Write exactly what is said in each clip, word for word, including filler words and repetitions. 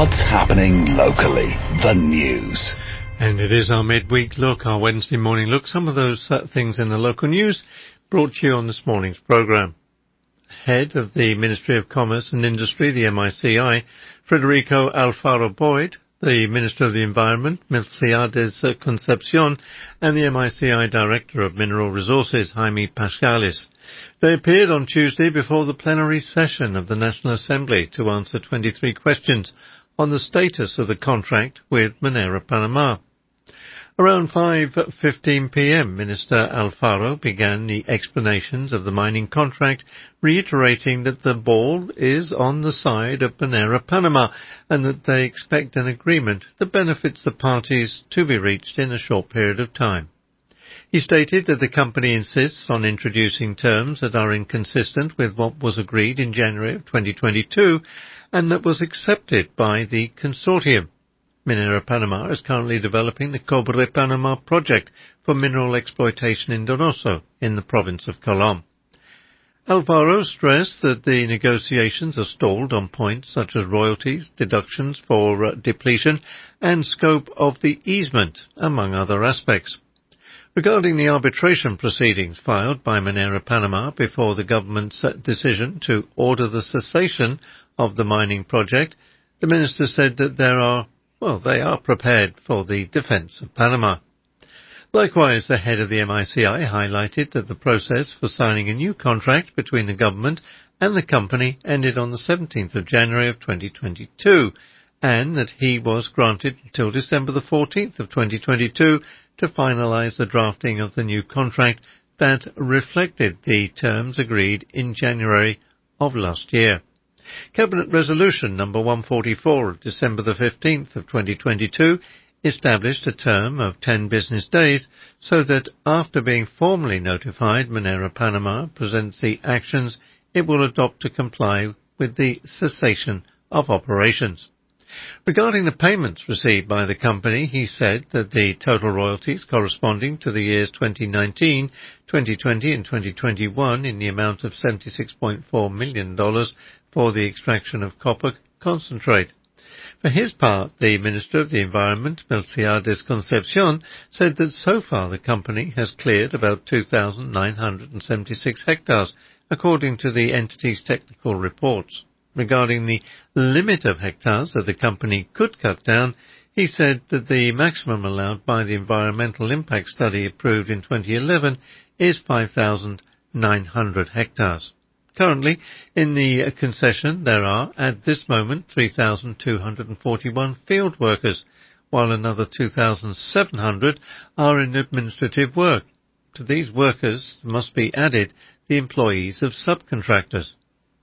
What's happening locally? The news. And it is our midweek look, our Wednesday morning look. Some of those uh, things in the local news brought to you on this morning's programme. Head of the Ministry of Commerce and Industry, the M I C I, Federico Alfaro Boyd, the Minister of the Environment, Miltiades Concepcion, and the M I C I Director of Mineral Resources, Jaime Pascalis. They appeared on Tuesday before the plenary session of the National Assembly to answer twenty-three questions on the status of the contract with Minera Panama. Around five fifteen p.m, Minister Alfaro began the explanations of the mining contract, reiterating that the ball is on the side of Minera Panama and that they expect an agreement that benefits the parties to be reached in a short period of time. He stated that the company insists on introducing terms that are inconsistent with what was agreed in January of twenty twenty-two and that was accepted by the consortium. Minera Panama is currently developing the Cobre Panama project for mineral exploitation in Donoso, in the province of Colom. Alvaro stressed that the negotiations are stalled on points such as royalties, deductions for uh, depletion, and scope of the easement, among other aspects. Regarding the arbitration proceedings filed by Minera Panama before the government's decision to order the cessation of the mining project, the minister said that there are, well, they are prepared for the defence of Panama. Likewise, the head of the M I C I highlighted that the process for signing a new contract between the government and the company ended on the seventeenth of January of twenty twenty-two, and that he was granted until December the fourteenth of twenty twenty-two to finalise the drafting of the new contract that reflected the terms agreed in January of last year. Cabinet Resolution number one forty-four of December the fifteenth of twenty twenty-two established a term of ten business days so that after being formally notified, Minera Panama presents the actions it will adopt to comply with the cessation of operations. Regarding the payments received by the company, he said that the total royalties corresponding to the years twenty nineteen, twenty twenty and twenty twenty-one in the amount of seventy-six point four million dollars for the extraction of copper concentrate. For his part, the Minister of the Environment, Miltiades Concepcion, said that so far the company has cleared about two thousand nine hundred seventy-six hectares, according to the entity's technical reports. Regarding the limit of hectares that the company could cut down, he said that the maximum allowed by the environmental impact study approved in twenty eleven is five thousand nine hundred hectares. Currently, in the concession, there are, at this moment, three thousand two hundred forty-one field workers, while another two thousand seven hundred are in administrative work. To these workers must be added the employees of subcontractors.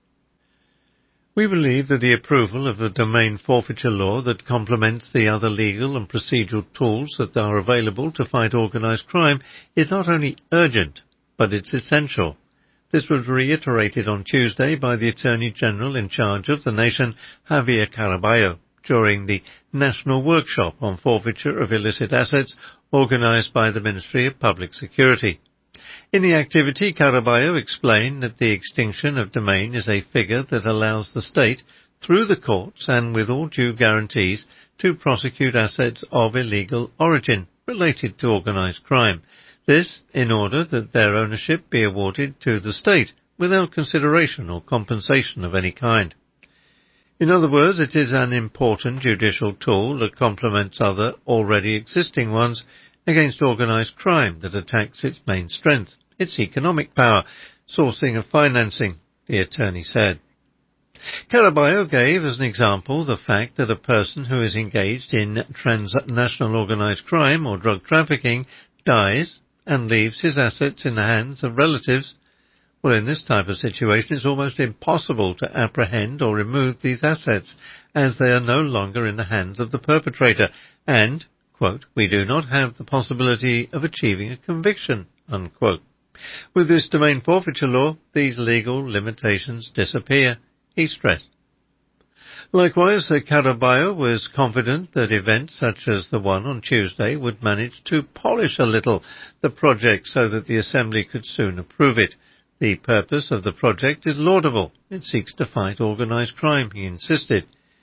We believe that the approval of a domain forfeiture law that complements the other legal and procedural tools that are available to fight organised crime is not only urgent, but it's essential. This was reiterated on Tuesday by the Attorney General in charge of the nation, Javier Caraballo, during the National Workshop on Forfeiture of Illicit Assets organised by the Ministry of Public Security. In the activity, Caraballo explained that the extinction of domain is a figure that allows the state, through the courts and with all due guarantees, to prosecute assets of illegal origin related to organised crime. This in order that their ownership be awarded to the state without consideration or compensation of any kind. In other words, it is an important judicial tool that complements other already existing ones against organised crime that attacks its main strength, its economic power, sourcing of financing, the attorney said. Caraballo gave as an example the fact that a person who is engaged in transnational organised crime or drug trafficking dies and leaves his assets in the hands of relatives. Well, in this type of situation, it's almost impossible to apprehend or remove these assets, as they are no longer in the hands of the perpetrator, and, quote, we do not have the possibility of achieving a conviction, unquote. With this domain forfeiture law, these legal limitations disappear, he stressed. Likewise, Caraballo was confident that events such as the one on Tuesday would manage to polish a little the project so that the Assembly could soon approve it. The purpose of the project is laudable. It seeks to fight organised crime, he insisted.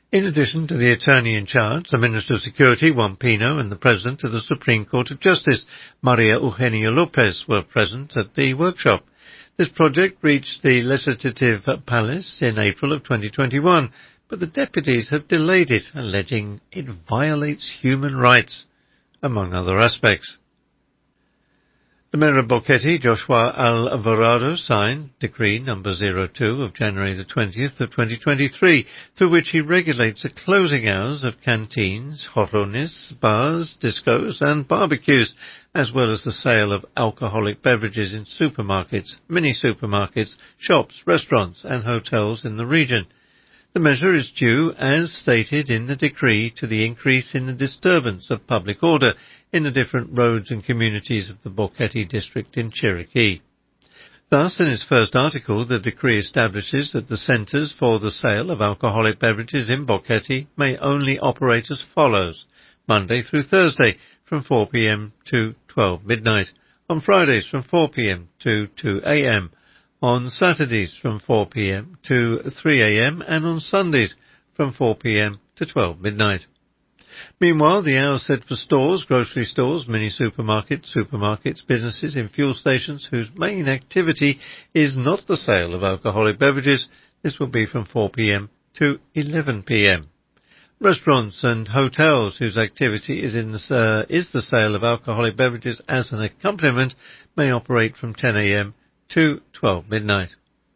In addition to the attorney in charge, the Minister of Security, Juan Pino, and the President of the Supreme Court of Justice, Maria Eugenia Lopez, were present at the workshop. This project reached the Legislative Palace in April of twenty twenty-one, but the deputies have delayed it, alleging it violates human rights, among other aspects. The Mayor of Boquete, Joshua Alvarado, signed Decree number zero two of January the twentieth of twenty twenty-three, through which he regulates the closing hours of canteens, jorrones, bars, discos and barbecues, as well as the sale of alcoholic beverages in supermarkets, mini-supermarkets, shops, restaurants and hotels in the region. The measure is due, as stated in the decree, to the increase in the disturbance of public order in the different roads and communities of the Boquete district in Chiriquí. Thus, in its first article, the decree establishes that the centres for the sale of alcoholic beverages in Boquete may only operate as follows: Monday through Thursday from four p.m. to twelve midnight, on Fridays from four p.m. to two a.m., on Saturdays from four p.m. to three a.m. and on Sundays from four p.m. to twelve midnight. Meanwhile, the hours set for stores, grocery stores, mini-supermarkets, supermarkets, businesses in fuel stations whose main activity is not the sale of alcoholic beverages, this will be from four p.m. to eleven p.m. Restaurants and hotels whose activity is, in the, uh, is the sale of alcoholic beverages as an accompaniment may operate from ten a.m. to twelve midnight.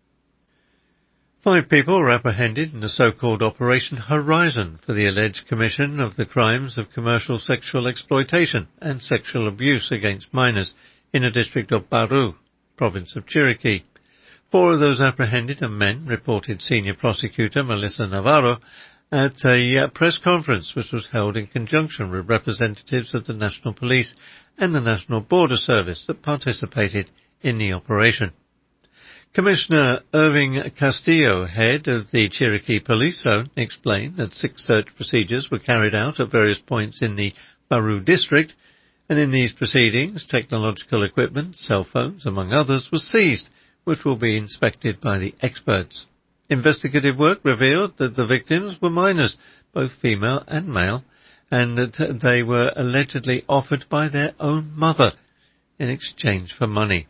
Five people were apprehended in the so-called Operation Horizon for the alleged commission of the crimes of commercial sexual exploitation and sexual abuse against minors in the district of Baru, province of Chiriquí. Four of those apprehended are men, reported Senior Prosecutor Melissa Navarro at a press conference which was held in conjunction with representatives of the National Police and the National Border Service that participated in the operation. Commissioner Irving Castillo, head of the Chiriquí Police Zone, explained that six search procedures were carried out at various points in the Baru district, and in these proceedings technological equipment, cell phones among others, was seized, which will be inspected by the experts. Investigative work revealed that the victims were minors, both female and male, and that they were allegedly offered by their own mother in exchange for money.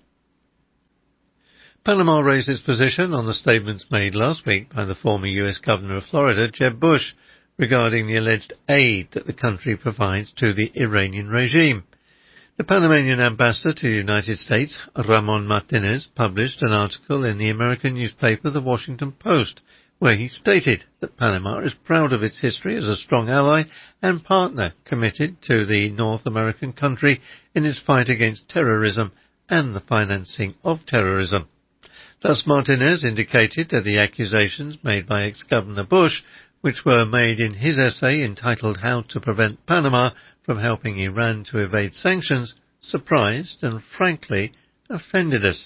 Panama raised its position on the statements made last week by the former U S Governor of Florida, Jeb Bush, regarding the alleged aid that the country provides to the Iranian regime. The Panamanian ambassador to the United States, Ramon Martinez, published an article in the American newspaper The Washington Post, where he stated that Panama is proud of its history as a strong ally and partner committed to the North American country in its fight against terrorism and the financing of terrorism. Thus, Martinez indicated that the accusations made by ex-Governor Bush, which were made in his essay entitled How to Prevent Panama from Helping Iran to Evade Sanctions, surprised and, frankly, offended us.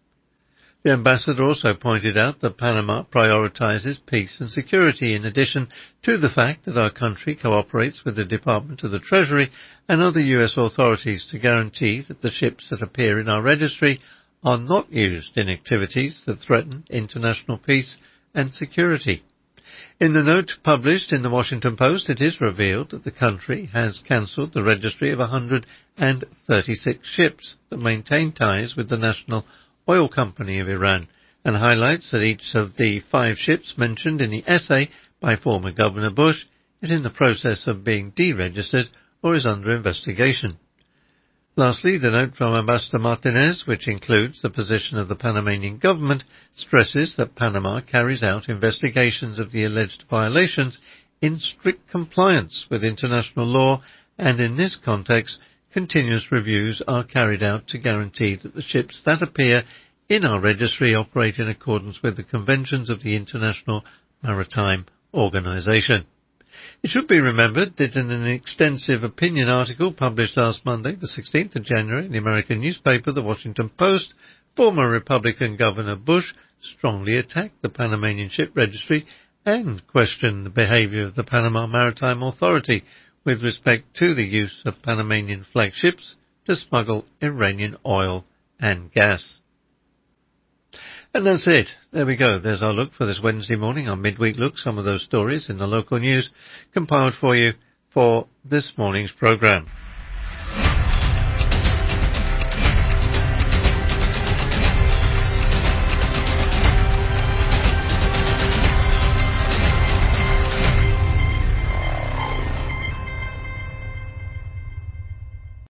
The ambassador also pointed out that Panama prioritizes peace and security in addition to the fact that our country cooperates with the Department of the Treasury and other U S authorities to guarantee that the ships that appear in our registry are not used in activities that threaten international peace and security. In the note published in the Washington Post, it is revealed that the country has cancelled the registry of one hundred thirty-six ships that maintain ties with the National Oil Company of Iran, and highlights that each of the five ships mentioned in the essay by former Governor Bush is in the process of being deregistered or is under investigation. Lastly, the note from Ambassador Martinez, which includes the position of the Panamanian government, stresses that Panama carries out investigations of the alleged violations in strict compliance with international law, and in this context, continuous reviews are carried out to guarantee that the ships that appear in our registry operate in accordance with the conventions of the International Maritime Organization. It should be remembered that in an extensive opinion article published last Monday, the sixteenth of January, in the American newspaper The Washington Post, former Republican Governor Bush strongly attacked the Panamanian ship registry and questioned the behavior of the Panama Maritime Authority with respect to the use of Panamanian flag ships to smuggle Iranian oil and gas. And that's it. There we go. There's our look for this Wednesday morning, our midweek look, some of those stories in the local news compiled for you for this morning's programme.